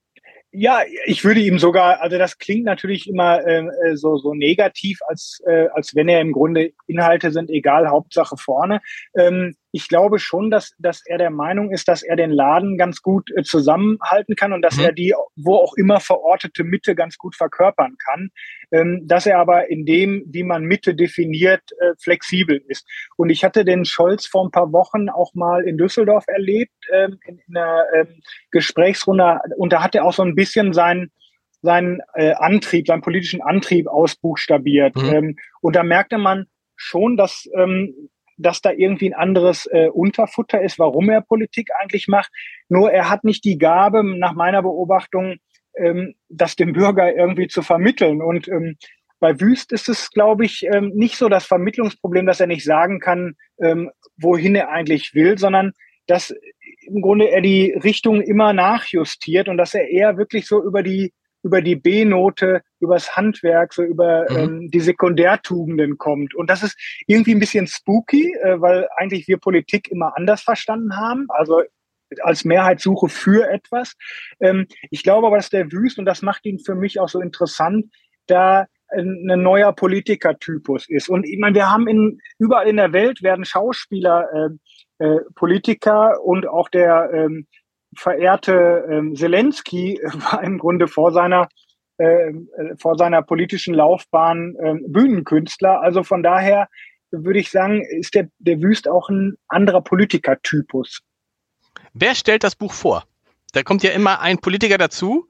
Ja, ich würde ihm sogar, also das klingt natürlich immer äh, so so negativ, als äh, als wenn er im Grunde Inhalte sind, egal, Hauptsache vorne. Ähm, ich glaube schon, dass, dass er der Meinung ist, dass er den Laden ganz gut äh, zusammenhalten kann und dass mhm. er die, wo auch immer verortete Mitte ganz gut verkörpern kann. Ähm, dass er aber in dem, wie man Mitte definiert, äh, flexibel ist. Und ich hatte den Scholz vor ein paar Wochen auch mal in Düsseldorf erlebt, ähm, in, in einer ähm, Gesprächsrunde. Und da hat er auch so ein bisschen seinen seinen äh, Antrieb, seinen politischen Antrieb ausbuchstabiert. Mhm. Ähm, und da merkte man schon, dass, ähm, dass da irgendwie ein anderes äh, Unterfutter ist, warum er Politik eigentlich macht. Nur er hat nicht die Gabe, nach meiner Beobachtung, ähm, das dem Bürger irgendwie zu vermitteln. Und ähm, bei Wüst ist es, glaube ich, ähm, nicht so das Vermittlungsproblem, dass er nicht sagen kann, ähm, wohin er eigentlich will, sondern dass im Grunde er die Richtung immer nachjustiert und dass er eher wirklich so über die über die B-Note, übers Handwerk, so über mhm. ähm, die Sekundärtugenden kommt. Und das ist irgendwie ein bisschen spooky, äh, weil eigentlich wir Politik immer anders verstanden haben, also als Mehrheitssuche für etwas. Ähm, ich glaube aber, dass der Wüst, und das macht ihn für mich auch so interessant, da ein, ein neuer Politikertypus ist. Und ich meine, wir haben in überall in der Welt werden Schauspieler äh, äh, Politiker und auch der ähm, verehrte ähm, Zelensky war im Grunde vor seiner äh, vor seiner politischen Laufbahn äh, Bühnenkünstler. Also von daher würde ich sagen, ist der der Wüst auch ein anderer Politikertypus. Wer stellt das Buch vor? Da kommt ja immer ein Politiker dazu.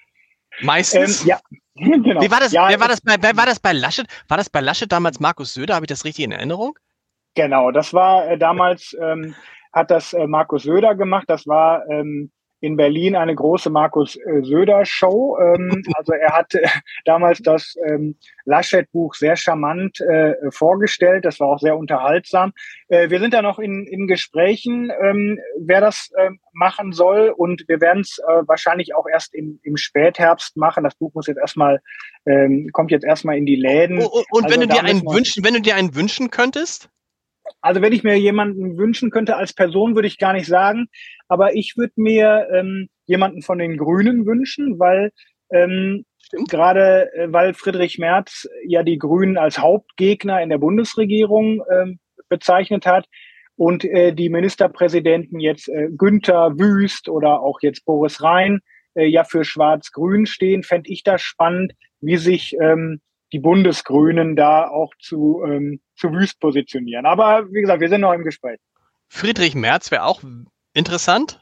Meistens. Ähm, ja, genau. Wie war das? Ja, wer war das bei? Wer war das bei Laschet? War das bei Laschet damals Markus Söder? Habe ich das richtig in Erinnerung? Genau, das war äh, damals. Ähm, hat das äh, Markus Söder gemacht. Das war ähm, in Berlin eine große Markus äh, Söder-Show. Ähm, also er hat äh, damals das ähm, Laschet-Buch sehr charmant äh, vorgestellt. Das war auch sehr unterhaltsam. Äh, wir sind da noch in, in Gesprächen, ähm, wer das äh, machen soll. Und wir werden es äh, wahrscheinlich auch erst im, im Spätherbst machen. Das Buch muss jetzt erstmal, ähm, kommt jetzt erstmal in die Läden. Und, und, und also wenn du dir einen wünschen, wenn du dir einen wünschen könntest? Also wenn ich mir jemanden wünschen könnte als Person, würde ich gar nicht sagen. Aber ich würde mir ähm, jemanden von den Grünen wünschen, weil ähm, gerade äh, weil Friedrich Merz ja die Grünen als Hauptgegner in der Bundesregierung ähm, bezeichnet hat und äh, die Ministerpräsidenten jetzt äh, Günther Wüst oder auch jetzt Boris Rhein äh, ja für Schwarz-Grün stehen, fände ich das spannend, wie sich ähm, die Bundesgrünen da auch zu, ähm, zu Wüst positionieren. Aber wie gesagt, wir sind noch im Gespräch. Friedrich Merz wäre auch interessant.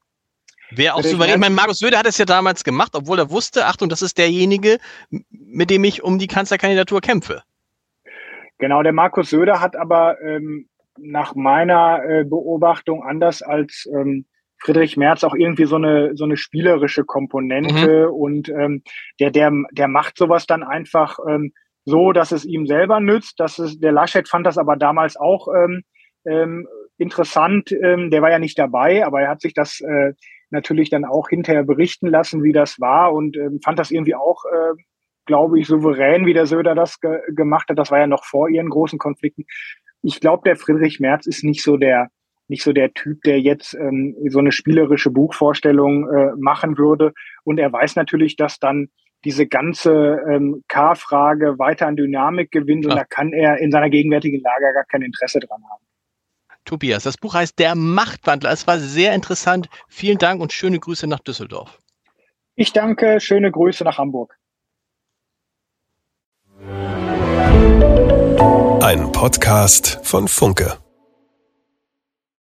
Wäre auch souverän. Ich meine, Markus Söder hat es ja damals gemacht, obwohl er wusste, Achtung, das ist derjenige, mit dem ich um die Kanzlerkandidatur kämpfe. Genau, der Markus Söder hat aber ähm, nach meiner äh, Beobachtung anders als ähm, Friedrich Merz auch irgendwie so eine so eine spielerische Komponente mhm. und ähm, der der der macht sowas dann einfach ähm, so, dass es ihm selber nützt. Dass es, der Laschet fand das aber damals auch ähm, ähm, interessant. Ähm, der war ja nicht dabei, aber er hat sich das äh, natürlich dann auch hinterher berichten lassen, wie das war und ähm, fand das irgendwie auch, äh, glaube ich, souverän, wie der Söder das ge- gemacht hat. Das war ja noch vor ihren großen Konflikten. Ich glaube, der Friedrich Merz ist nicht so der nicht so der Typ, der jetzt ähm, so eine spielerische Buchvorstellung äh, machen würde. Und er weiß natürlich, dass dann diese ganze ähm, K-Frage weiter an Dynamik gewinnt. Klar. Und da kann er in seiner gegenwärtigen Lage gar kein Interesse dran haben. Tobias, das Buch heißt Der Machtwandler. Es war sehr interessant. Vielen Dank und schöne Grüße nach Düsseldorf. Ich danke. Schöne Grüße nach Hamburg. Ein Podcast von Funke.